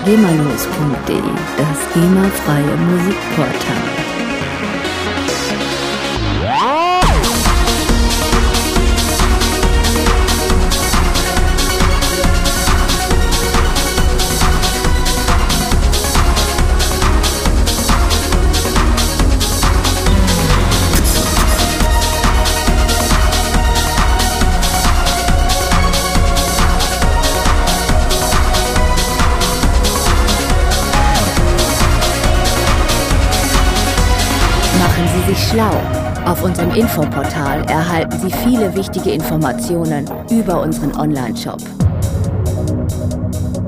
GEMAlos.de, das GEMA-freie Musikportal. Machen Sie sich schlau. Auf unserem Infoportal erhalten Sie viele wichtige Informationen über unseren Online-Shop.